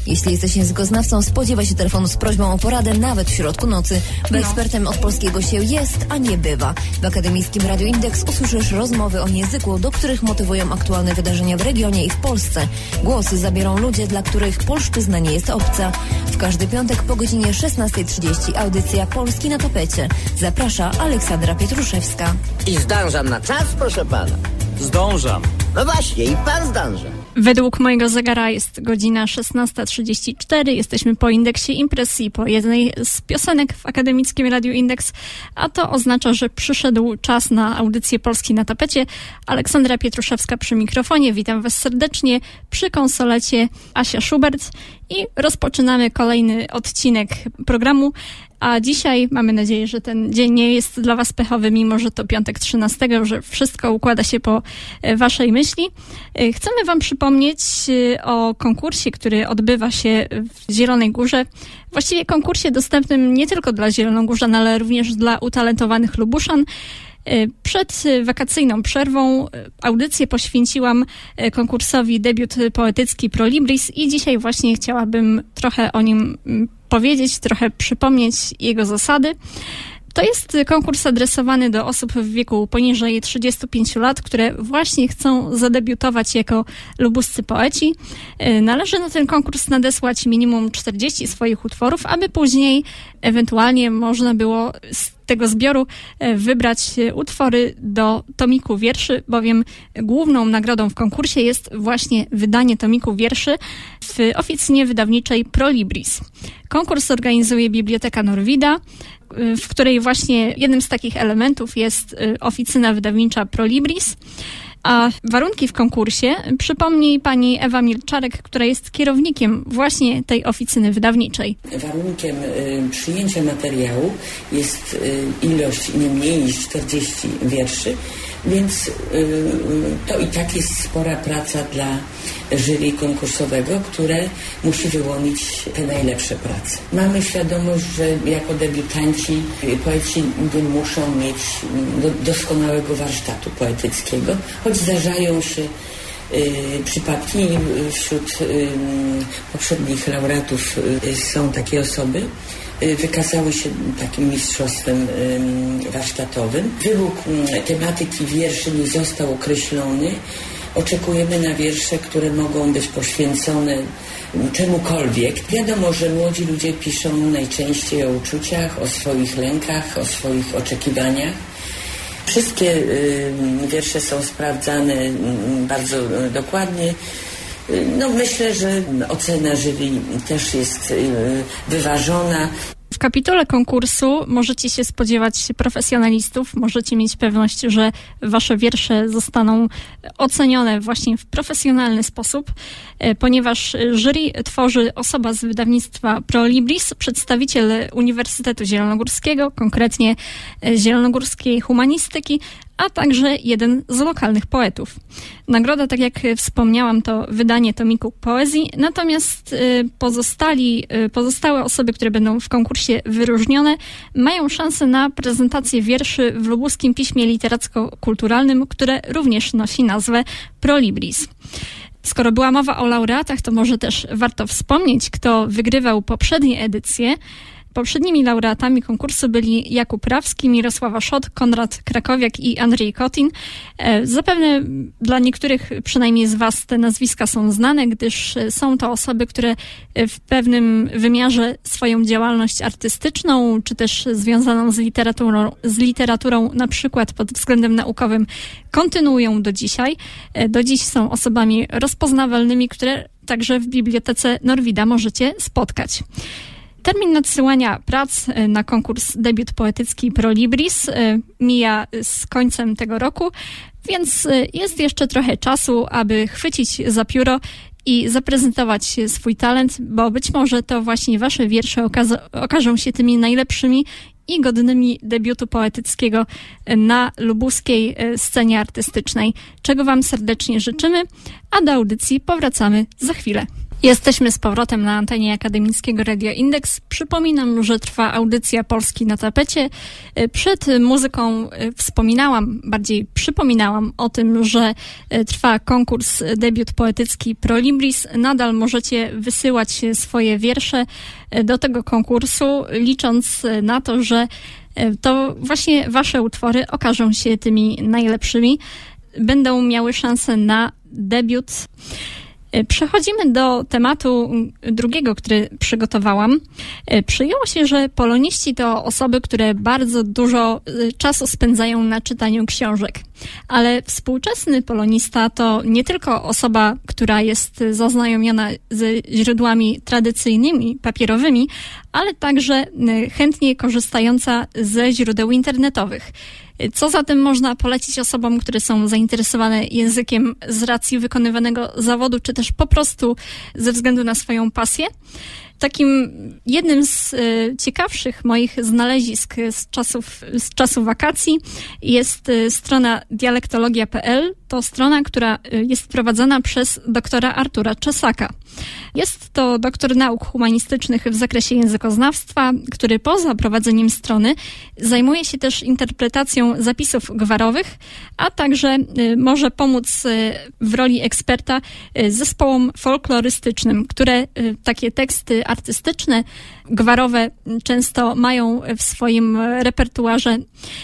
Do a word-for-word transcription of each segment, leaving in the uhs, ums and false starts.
Jeśli jesteś językoznawcą, spodziewaj się telefonu z prośbą o poradę nawet w środku nocy, bo ekspertem od polskiego się jest, a nie bywa. W Akademickim Radiu Indeks usłyszysz rozmowy o języku, do których motywują aktualne wydarzenia w regionie i w Polsce. Głosy zabiorą ludzie, dla których polszczyzna nie jest obca. W każdy piątek po godzinie szesnasta trzydzieści audycja Polski na tapecie. Zaprasza Aleksandra Pietruszewska. I zdążam na czas, proszę pana. Zdążam. No właśnie, i pan zdąża. Według mojego zegara jest godzina szesnasta trzydzieści cztery. Jesteśmy po indeksie imprez i po jednej z piosenek w Akademickim Radiu Indeks, a to oznacza, że przyszedł czas na audycję Polski na tapecie. Aleksandra Pietruszewska przy mikrofonie. Witam was serdecznie. Przy konsolecie Asia Schubert i rozpoczynamy kolejny odcinek programu. A dzisiaj mamy nadzieję, że ten dzień nie jest dla was pechowy, mimo że to piątek trzynastego, że wszystko układa się po waszej myśli. Chcemy wam przypomnieć o konkursie, który odbywa się w Zielonej Górze. Właściwie konkursie dostępnym nie tylko dla zielonogórzan, ale również dla utalentowanych Lubuszan. Przed wakacyjną przerwą audycję poświęciłam konkursowi Debiut Poetycki Pro Libris i dzisiaj właśnie chciałabym trochę o nim powiedzieć, trochę przypomnieć jego zasady. To jest konkurs adresowany do osób w wieku poniżej trzydziestu pięciu lat, które właśnie chcą zadebiutować jako lubuscy poeci. Należy na ten konkurs nadesłać minimum czterdzieści swoich utworów, aby później ewentualnie można było z tego zbioru wybrać utwory do tomiku wierszy, bowiem główną nagrodą w konkursie jest właśnie wydanie tomiku wierszy w oficynie wydawniczej Pro Libris. Konkurs organizuje Biblioteka Norwida, w której właśnie jednym z takich elementów jest oficyna wydawnicza Pro Libris. A warunki w konkursie przypomni pani Ewa Milczarek, która jest kierownikiem właśnie tej oficyny wydawniczej. Warunkiem y, przyjęcia materiału jest y, ilość nie mniej niż czterdzieści wierszy, więc y, y, to i tak jest spora praca dla jury konkursowego, które musi wyłonić te najlepsze prace. Mamy świadomość, że jako debiutanci y, poeci nie muszą mieć do, doskonałego warsztatu poetyckiego, choć zdarzają się y, przypadki wśród y, poprzednich laureatów y, są takie osoby. Y, wykazały się takim mistrzostwem y, warsztatowym. Wybór y, tematyki wierszy nie został określony. Oczekujemy na wiersze, które mogą być poświęcone czemukolwiek. Wiadomo, że młodzi ludzie piszą najczęściej o uczuciach, o swoich lękach, o swoich oczekiwaniach. Wszystkie y, wiersze są sprawdzane y, bardzo y, dokładnie. Y, no myślę, że ocena jury też jest y, wyważona. W kapitule konkursu możecie się spodziewać profesjonalistów, możecie mieć pewność, że wasze wiersze zostaną ocenione właśnie w profesjonalny sposób, ponieważ jury tworzy osoba z wydawnictwa Pro Libris, przedstawiciel Uniwersytetu Zielonogórskiego, konkretnie Zielonogórskiej Humanistyki, a także jeden z lokalnych poetów. Nagroda, tak jak wspomniałam, to wydanie tomiku poezji, natomiast pozostali, pozostałe osoby, które będą w konkursie wyróżnione, mają szansę na prezentację wierszy w lubuskim piśmie literacko-kulturalnym, które również nosi nazwę Pro Libris. Skoro była mowa o laureatach, to może też warto wspomnieć, kto wygrywał poprzednie edycje. Poprzednimi laureatami konkursu byli Jakub Rawski, Mirosława Szot, Konrad Krakowiak i Andrzej Kotin. Zapewne dla niektórych, przynajmniej z was, te nazwiska są znane, gdyż są to osoby, które w pewnym wymiarze swoją działalność artystyczną, czy też związaną z literaturą, z literaturą na przykład pod względem naukowym, kontynuują do dzisiaj. Do dziś są osobami rozpoznawalnymi, które także w Bibliotece Norwida możecie spotkać. Termin nadsyłania prac na konkurs Debiut Poetycki Pro Libris mija z końcem tego roku, więc jest jeszcze trochę czasu, aby chwycić za pióro i zaprezentować swój talent, bo być może to właśnie wasze wiersze okaza- okażą się tymi najlepszymi i godnymi debiutu poetyckiego na lubuskiej scenie artystycznej, czego wam serdecznie życzymy, a do audycji powracamy za chwilę. Jesteśmy z powrotem na antenie Akademickiego Radia Indeks. Przypominam, że trwa audycja Polski na tapecie. Przed muzyką wspominałam, bardziej przypominałam o tym, że trwa konkurs debiut poetycki Pro Libris. Nadal możecie wysyłać swoje wiersze do tego konkursu, licząc na to, że to właśnie wasze utwory okażą się tymi najlepszymi. Będą miały szansę na debiut. Przechodzimy do tematu drugiego, który przygotowałam. Przyjęło się, że poloniści to osoby, które bardzo dużo czasu spędzają na czytaniu książek. Ale współczesny polonista to nie tylko osoba, która jest zaznajomiona ze źródłami tradycyjnymi, papierowymi, ale także chętnie korzystająca ze źródeł internetowych. Co zatem można polecić osobom, które są zainteresowane językiem z racji wykonywanego zawodu, czy też po prostu ze względu na swoją pasję? Takim jednym z y, ciekawszych moich znalezisk z czasów, z czasu wakacji jest y, strona dialektologia kropka p l. To strona, która y, jest prowadzona przez doktora Artura Czesaka. Jest to doktor nauk humanistycznych w zakresie językoznawstwa, który poza prowadzeniem strony zajmuje się też interpretacją zapisów gwarowych, a także y, może pomóc y, w roli eksperta y, zespołom folklorystycznym, które y, takie teksty artystyczne, gwarowe często mają w swoim repertuarze.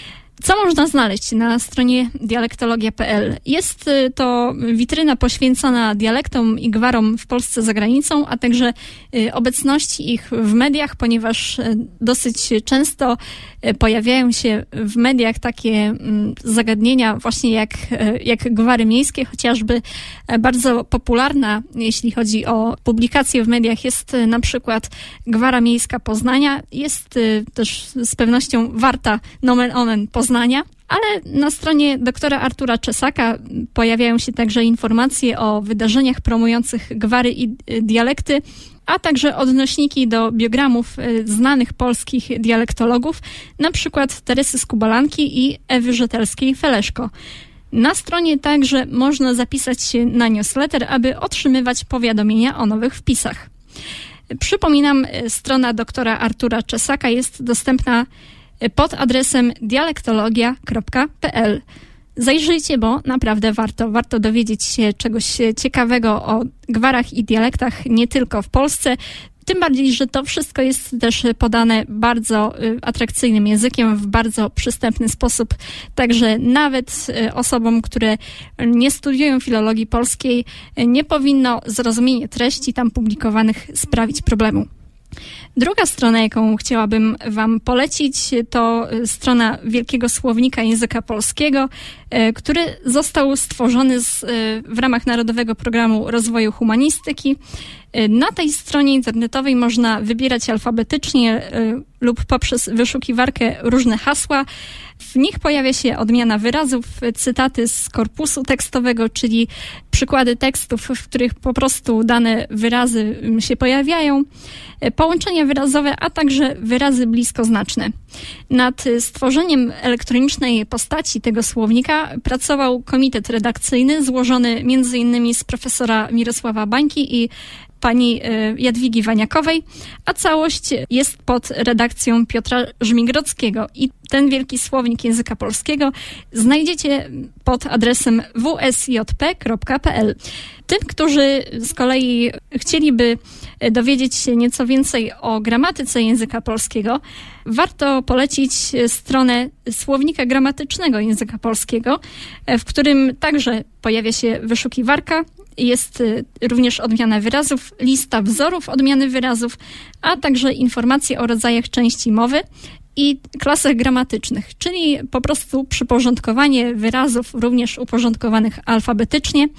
Co można znaleźć na stronie dialektologia kropka p l? Jest to witryna poświęcona dialektom i gwarom w Polsce za granicą, a także obecności ich w mediach, ponieważ dosyć często pojawiają się w mediach takie zagadnienia właśnie jak, jak gwary miejskie, chociażby bardzo popularna, jeśli chodzi o publikacje w mediach, jest na przykład Gwara Miejska Poznania. Jest też z pewnością warta nomen omen Poznania. Ale na stronie doktora Artura Czesaka pojawiają się także informacje o wydarzeniach promujących gwary i dialekty, a także odnośniki do biogramów znanych polskich dialektologów, na przykład Teresy Skubalanki i Ewy Rzetelskiej-Feleszko. Na stronie także można zapisać się na newsletter, aby otrzymywać powiadomienia o nowych wpisach. Przypominam, strona doktora Artura Czesaka jest dostępna pod adresem dialektologia kropka p l. Zajrzyjcie, bo naprawdę warto. Warto dowiedzieć się czegoś ciekawego o gwarach i dialektach nie tylko w Polsce. Tym bardziej, że to wszystko jest też podane bardzo atrakcyjnym językiem, w bardzo przystępny sposób. Także nawet osobom, które nie studiują filologii polskiej, nie powinno zrozumienie treści tam publikowanych sprawić problemu. Druga strona, jaką chciałabym wam polecić, to strona Wielkiego Słownika Języka Polskiego, który został stworzony z, w ramach Narodowego Programu Rozwoju Humanistyki. Na tej stronie internetowej można wybierać alfabetycznie lub poprzez wyszukiwarkę różne hasła. W nich pojawia się odmiana wyrazów, cytaty z korpusu tekstowego, czyli przykłady tekstów, w których po prostu dane wyrazy się pojawiają, połączenia wyrazowe, a także wyrazy bliskoznaczne. Nad stworzeniem elektronicznej postaci tego słownika pracował komitet redakcyjny złożony między innymi z profesora Mirosława Bańki i pani Jadwigi Waniakowej, a całość jest pod redakcją Piotra Żmigrodzkiego i ten Wielki Słownik Języka Polskiego znajdziecie pod adresem w s j p kropka p l. Tym, którzy z kolei chcieliby dowiedzieć się nieco więcej o gramatyce języka polskiego, warto polecić stronę Słownika Gramatycznego Języka Polskiego, w którym także pojawia się wyszukiwarka. Jest również odmiana wyrazów, lista wzorów odmiany wyrazów, a także informacje o rodzajach części mowy i klasach gramatycznych, czyli po prostu przyporządkowanie wyrazów, również uporządkowanych alfabetycznie,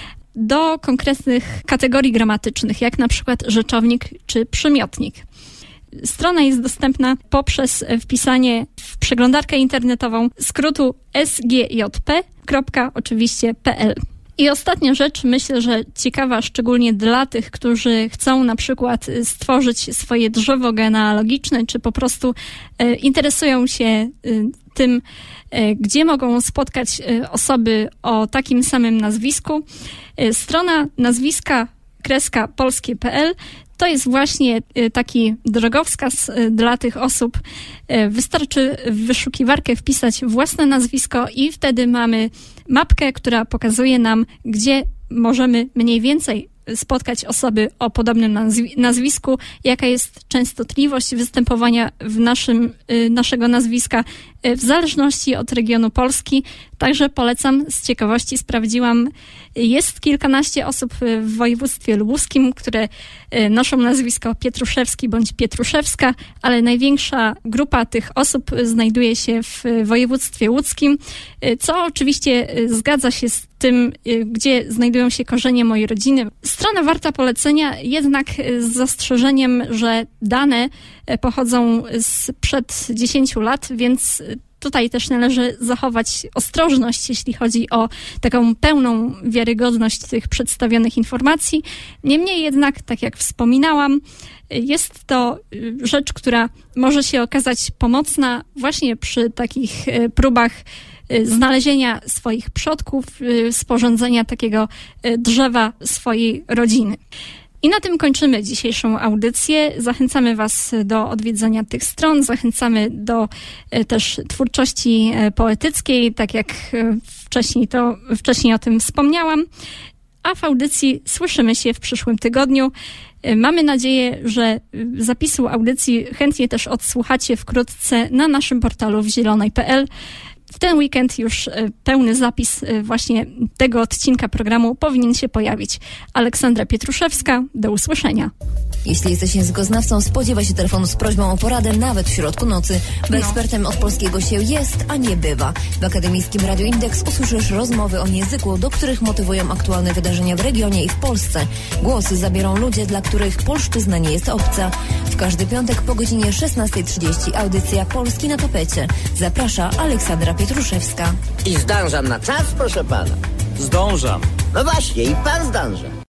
do konkretnych kategorii gramatycznych, jak na przykład rzeczownik czy przymiotnik. Strona jest dostępna poprzez wpisanie w przeglądarkę internetową skrótu s g j p kropka oczywiście p l. I ostatnia rzecz, myślę, że ciekawa szczególnie dla tych, którzy chcą na przykład stworzyć swoje drzewo genealogiczne, czy po prostu e, interesują się e, tym, e, gdzie mogą spotkać e, osoby o takim samym nazwisku. E, strona nazwiska kreska polskie kropka p l. To jest właśnie taki drogowskaz dla tych osób. Wystarczy w wyszukiwarkę wpisać własne nazwisko i wtedy mamy mapkę, która pokazuje nam, gdzie możemy mniej więcej spotkać osoby o podobnym nazwi- nazwisku, jaka jest częstotliwość występowania w naszym, y, naszego nazwiska y, w zależności od regionu Polski. Także polecam, z ciekawości sprawdziłam. Jest kilkanaście osób w województwie lubuskim, które y, noszą nazwisko Pietruszewski bądź Pietruszewska, ale największa grupa tych osób znajduje się w województwie łódzkim, y, co oczywiście y, zgadza się z tym, y, gdzie znajdują się korzenie mojej rodziny. Strona warta polecenia, jednak z zastrzeżeniem, że dane pochodzą sprzed dziesięciu lat, więc tutaj też należy zachować ostrożność, jeśli chodzi o taką pełną wiarygodność tych przedstawionych informacji. Niemniej jednak, tak jak wspominałam, jest to rzecz, która może się okazać pomocna właśnie przy takich próbach znalezienia swoich przodków, sporządzenia takiego drzewa swojej rodziny. I na tym kończymy dzisiejszą audycję. Zachęcamy Was do odwiedzenia tych stron, zachęcamy do też twórczości poetyckiej, tak jak wcześniej, to, wcześniej o tym wspomniałam. A w audycji słyszymy się w przyszłym tygodniu. Mamy nadzieję, że zapisu audycji chętnie też odsłuchacie wkrótce na naszym portalu w zielonej kropka p l. W ten weekend już pełny zapis właśnie tego odcinka programu powinien się pojawić. Aleksandra Pietruszewska, do usłyszenia. Jeśli jesteś językoznawcą, spodziewaj się telefonu z prośbą o poradę nawet w środku nocy, bo no. ekspertem od polskiego się jest, a nie bywa. W Akademickim Radiu Indeks usłyszysz rozmowy o języku, do których motywują aktualne wydarzenia w regionie i w Polsce. Głosy zabiorą ludzie, dla których polszczyzna nie jest obca. W każdy piątek po godzinie szesnasta trzydzieści audycja Polski na tapecie. Zaprasza Aleksandra Pietruszewska. I zdążam na czas, proszę pana. Zdążam. No właśnie, i pan zdąża.